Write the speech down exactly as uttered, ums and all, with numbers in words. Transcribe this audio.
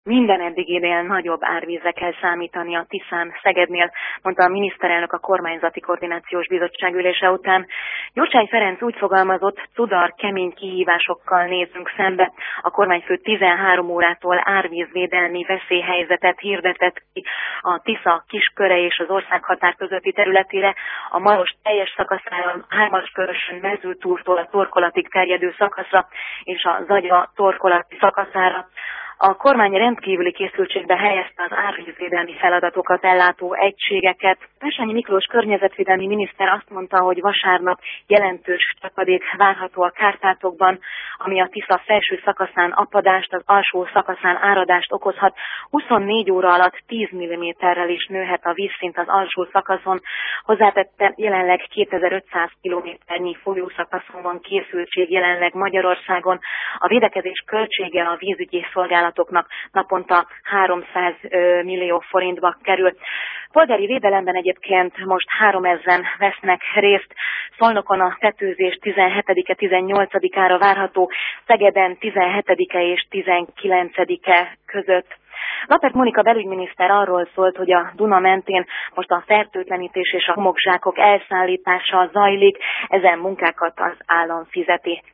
Minden eddiginél nagyobb árvízre kell számítani a Tiszán, Szegednél, mondta a miniszterelnök a kormányzati koordinációs bizottság ülése után. Gyurcsány Ferenc úgy fogalmazott, cudar, kemény kihívásokkal nézünk szembe. A kormányfő tizenhárom órától árvízvédelmi veszélyhelyzetet hirdetett ki a Tisza kisköre és az országhatár közötti területére, a Maros teljes szakaszára, Hármaskörösön Mezőtúrtól a Torkolatig terjedő szakaszra és a Zagyva Torkolati szakaszára. A kormány rendkívüli készültségbe helyezte az árvízvédelmi feladatokat ellátó egységeket. Pesányi Miklós környezetvédelmi miniszter azt mondta, hogy vasárnap jelentős csapadék várható a Kárpátokban, ami a Tisza felső szakaszán apadást, az alsó szakaszán áradást okozhat. huszonnégy óra alatt tíz milliméterrel is nőhet a vízszint az alsó szakaszon. Hozzátette, jelenleg kétezer-ötszáz kilométernyi folyószakaszon van készültség jelenleg Magyarországon. A védekezés költsége a vízügyi szolgálatoknak naponta háromszáz millió forintba kerül. Polgári védelemben egyébként most háromezren vesznek részt. Szolnokon a tetőzés tizenhetedike tizennyolcadikára várható, Szegeden tizenhetedike és tizenkilencedike között. Lapert Mónika belügyminiszter arról szólt, hogy a Duna mentén most a fertőtlenítés és a homokzsákok elszállítása zajlik, ezen munkákat az állam fizeti.